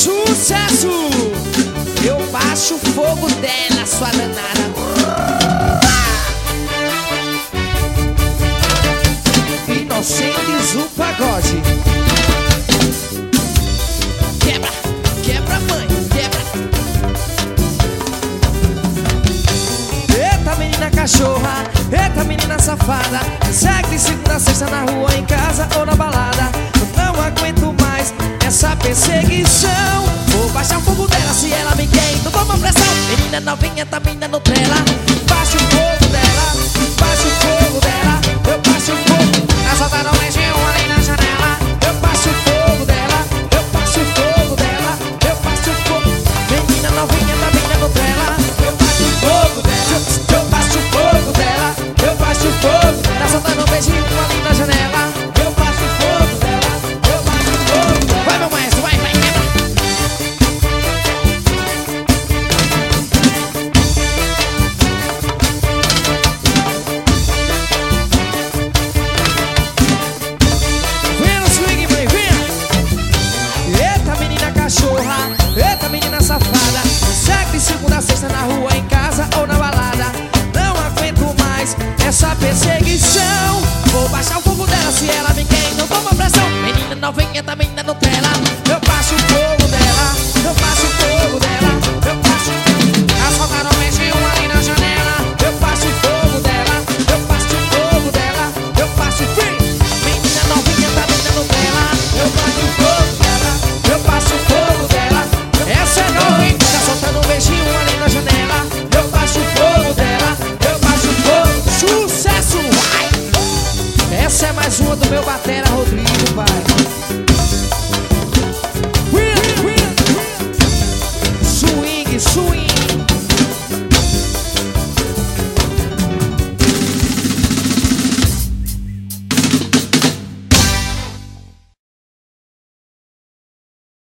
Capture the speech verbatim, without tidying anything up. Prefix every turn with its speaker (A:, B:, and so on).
A: Sucesso! Eu baixo o fogo dela, sua danada. Inocentes o pagode. Quebra, quebra mãe, quebra. Eita menina cachorra, eita menina safada. Segue de segunda a sexta na rua, em casa ou na balada. Não aguento mais essa perseguição. Vou baixar o fogo dela, se ela me quer, então toma pressão. Menina novinha, tá mina Nutella. Baixa o fogo dela, baixa o fogo dela. Eu baixo o fogo, a solta não mexe ali na janela. Eu baixo o fogo dela, eu baixo o fogo dela. Eu baixo o fogo, menina novinha, tá mina Nutella. Eu baixo o fogo dela, eu baixo o fogo dela. Eu baixo o fogo, tá soltando um beijinho ali na janela. Eu baixo o fogo dela, eu baixo o fogo dela. Vai meu maestro, vai, vai, quebra. Cachorra, eita menina safada. Segue de segunda a sexta na rua, em casa ou na balada. Não aguento mais essa perseguição. Vou baixar o fogo dela, se ela me quer, não toma pressão. Menina novinha, tá menina Nutella. Eu passo o fogo dela, eu passo o fogo dela. Eu passo, a solta não mexe ali na janela. Eu passo o fogo dela, eu passo o fogo dela. Eu passo o fim. Menina novinha, tá menina Nutella. Eu passo o fogo dela, eu passo o fogo dela. Essa é nova, hein? Tá soltando um beijinho ali na janela. Eu passo o fogo dela, eu passo o fogo. Sucesso, vai! Essa é mais uma do meu batera Rodrigo, vai. Swing, swing.